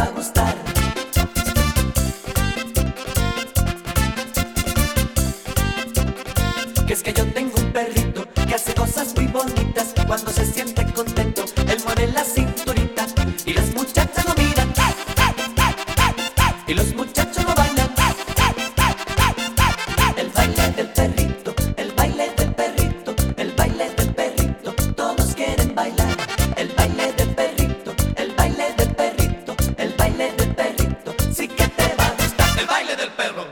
va a gustar. Que es que yo tengo un perrito que hace cosas muy bonitas. Cuando se siente contento, él mueve la cinturita y las muchachas lo miran y los muchachos lo bailan. El baile del perrito, el baile del perrito, el baile del perrito, todos quieren bailar. El baile del perrito, el baile del perrito, el baile del perrito, sí que te va a gustar. El baile del perro.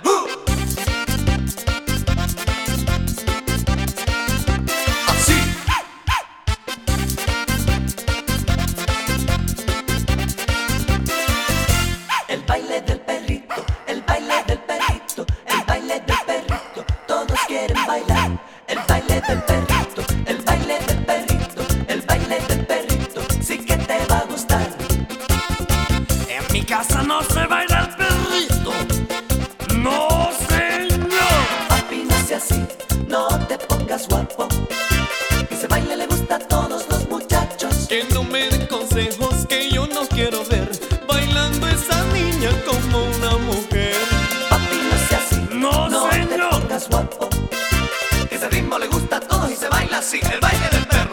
El baile del perrito, el baile del perrito, el baile del perrito, todos quieren bailar. El baile del perrito, el baile del perrito, el baile del perrito, sí que te va a gustar. En mi casa no se baila el perrito. No, señor. Papi, no sea así, no te pongas guapo. Ese baile le gusta a todos los muchachos. Que no me den consejos que yo no quiero ver bailando esa niña como una mujer. Papi, no sea así, No, te señor. pongas guapo. Ese ritmo le gusta a todos y se baila así, el baile del perro.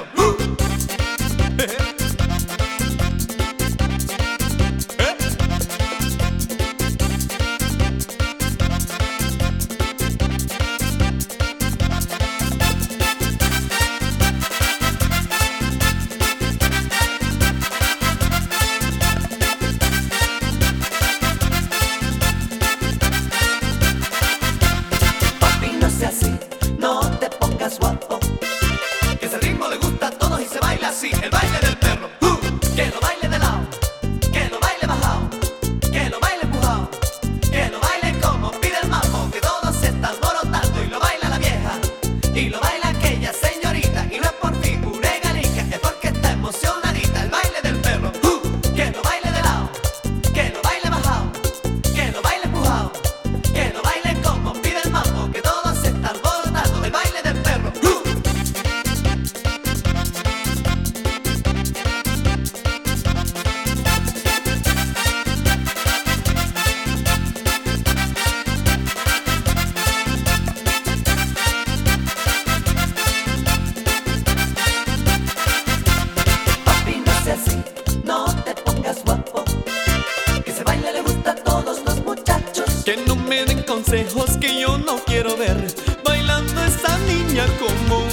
Papi, no sea así, no te pongas guapo. Ese ritmo le gusta a todos y se baila así, el baile del perro. Que lo baile de lado, que lo baile bajado, que lo baile empujado, que lo baile como pide el mambo, que todos se están alborotando y lo baila la vieja y lo baila aquella señorita. Y no es por figura ganica, es porque está emocionadita. El baile del perro. Que lo baile de lado, que lo baile bajado, que lo baile empujado, que lo baile como pide el mambo, que todos se están alborotando. El baile del perro. Papi, no sea así, no te pongas guapo. Que ese baile le gusta a todos los muchachos. Que no me den consejos que yo no quiero ver bailando esa niña como